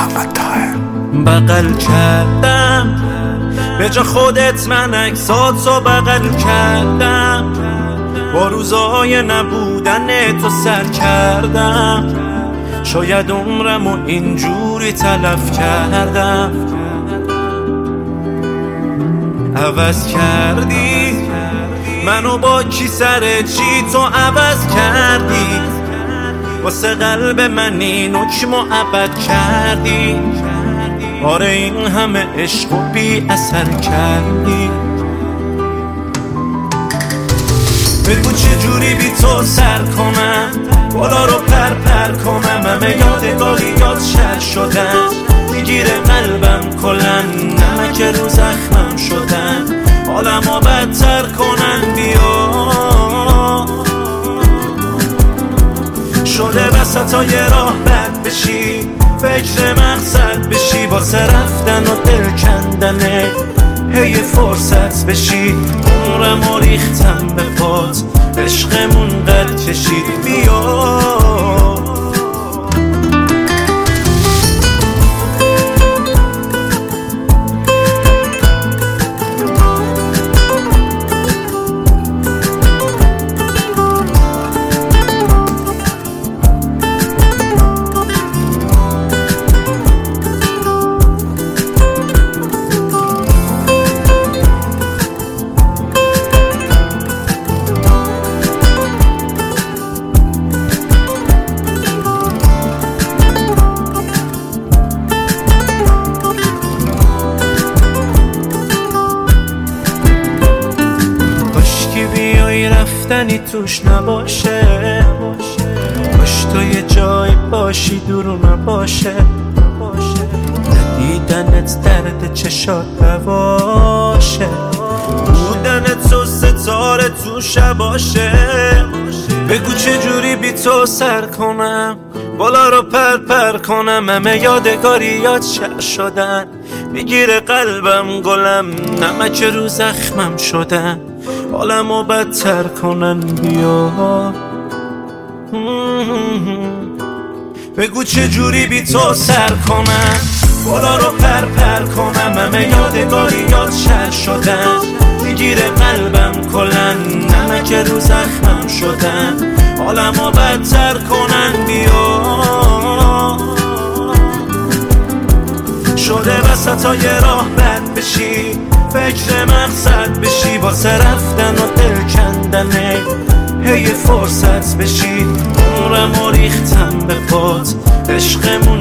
محمد طاهر. بغل کردم به جا خودت من عکساتو بغل کردم، با روزای نبودن تو سر کردم، شاید عمرمو اینجوری تلف کردم. عوض کردی منو با کی سر چی تو عوض کردی، واسه قلب من این حکمو ابد کردی. آره این همه عشق و بی اثر کردی. بگو چجوری بی تو سر کنم، بالا رو پر پر کنم، همه یادگاری یاد شد شدن، میگیره قلبم کلن، نمک رو زخمم شدن، حالمو بدتر کنن. بیا شده وسطای راه بد بشی، فکر مقصد بشی، واسه رفتن و دل کندنه هی فرصت بشی. عمرمو ریختم به پات، عشقمون قد کشید. بیا رفتنی توش نباشه، باش تو یه جای باشی دور نباشه، ندیدنت درد چشات نباشه، بودنت تو ستاره تو شباشه. بگو چجوری بی تو سر کنم، بالا رو پر پر کنم، همه یادگاری یاد شدن، میگیره قلبم گلم، نمک رو زخمم شدن، حالمو بدتر کنن. بیا بگو چجوری بی تو سر کنم، بالا رو پر پر کنم، همه یادگاری یاد شدن، میگیره قلبم کلن، نمک رو زخمم شدن، حالمو بدتر کنن. بیا شده وسطای راه بد بشی، فکر مقصد بشی، واسه رفتن و دل کندنه هی فرصت بشی. عمرمو ریختم به پات، عشقمون